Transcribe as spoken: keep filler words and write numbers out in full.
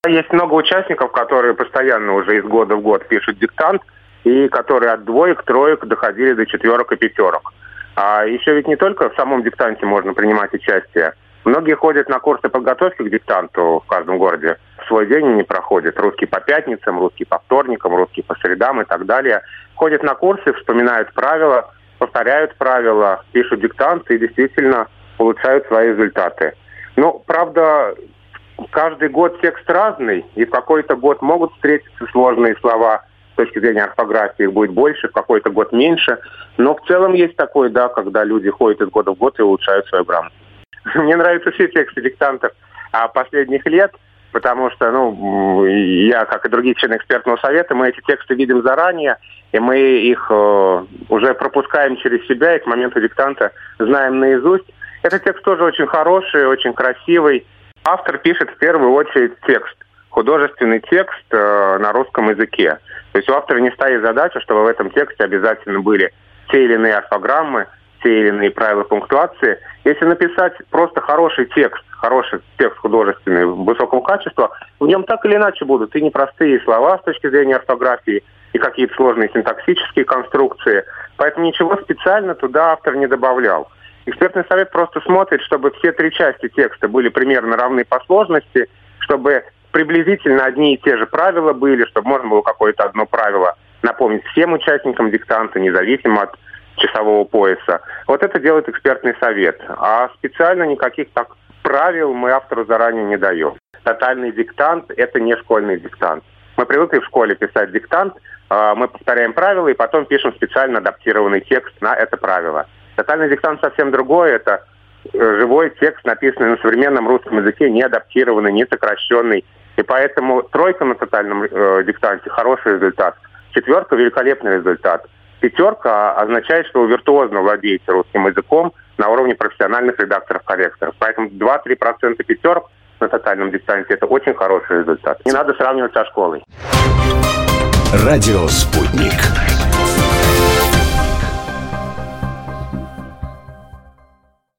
Есть много участников, которые постоянно уже из года в год пишут диктант, и которые от двоек, троек доходили до четверок и пятерок. А еще ведь не только в самом диктанте можно принимать участие. Многие ходят на курсы подготовки к диктанту в каждом городе. В свой день они проходят. Русский по пятницам, русский по вторникам, русский по средам и так далее. Ходят на курсы, вспоминают правила, повторяют правила, пишут диктант и действительно улучшают свои результаты. Ну, правда, каждый год текст разный, и в какой-то год могут встретиться сложные слова. С точки зрения орфографии их будет больше, в какой-то год меньше. Но в целом есть такое, да, когда люди ходят из года в год и улучшают свою грамоту. Мне нравятся все тексты диктантов последних лет, потому что, ну, я, как и другие члены экспертного совета, мы эти тексты видим заранее, и мы их э, уже пропускаем через себя, и к моменту диктанта знаем наизусть. Этот текст тоже очень хороший, очень красивый. Автор пишет в первую очередь текст, художественный текст э, на русском языке. То есть у автора не стоит задача, чтобы в этом тексте обязательно были те или иные орфограммы, те или иные правила пунктуации. Если написать просто хороший текст, хороший текст художественный высокого качества, в нем так или иначе будут и непростые слова с точки зрения орфографии, и какие-то сложные синтаксические конструкции. Поэтому ничего специально туда автор не добавлял. Экспертный совет просто смотрит, чтобы все три части текста были примерно равны по сложности, чтобы приблизительно одни и те же правила были, чтобы можно было какое-то одно правило напомнить всем участникам диктанта, независимо от часового пояса. Вот это делает экспертный совет. А специально никаких так правил мы автору заранее не даем. Тотальный диктант – это не школьный диктант. Мы привыкли в школе писать диктант, мы повторяем правила и потом пишем специально адаптированный текст на это правило. Тотальный диктант совсем другое. Это живой текст, написанный на современном русском языке, не адаптированный, не сокращенный. И поэтому тройка на тотальном э, диктанте – хороший результат. Четверка – великолепный результат. Пятерка означает, что вы виртуозно владеете русским языком на уровне профессиональных редакторов-корректоров. Поэтому два-три процента пятерок на тотальном диктанте – это очень хороший результат. Не надо сравнивать со школой. Радио «Спутник».